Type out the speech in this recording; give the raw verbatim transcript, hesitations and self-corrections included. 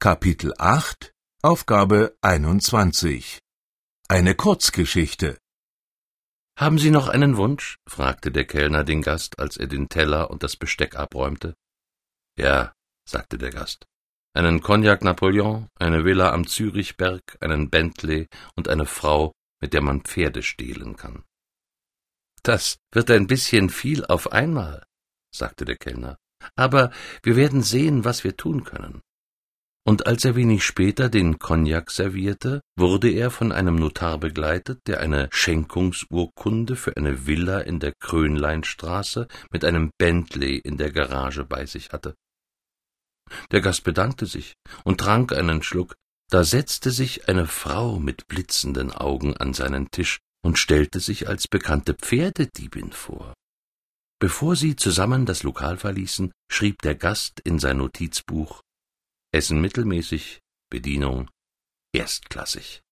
Kapitel acht, Aufgabe einundzwanzig. Eine Kurzgeschichte. »Haben Sie noch einen Wunsch?« fragte der Kellner den Gast, als er den Teller und das Besteck abräumte. »Ja«, sagte der Gast, »einen Cognac Napoleon, eine Villa am Zürichberg, einen Bentley und eine Frau, mit der man Pferde stehlen kann.« »Das wird ein bisschen viel auf einmal«, sagte der Kellner, »aber wir werden sehen, was wir tun können.« Und als er wenig später den Cognac servierte, wurde er von einem Notar begleitet, der eine Schenkungsurkunde für eine Villa in der Krönleinstraße mit einem Bentley in der Garage bei sich hatte. Der Gast bedankte sich und trank einen Schluck, da setzte sich eine Frau mit blitzenden Augen an seinen Tisch und stellte sich als bekannte Pferdediebin vor. Bevor sie zusammen das Lokal verließen, schrieb der Gast in sein Notizbuch: Essen mittelmäßig, Bedienung erstklassig.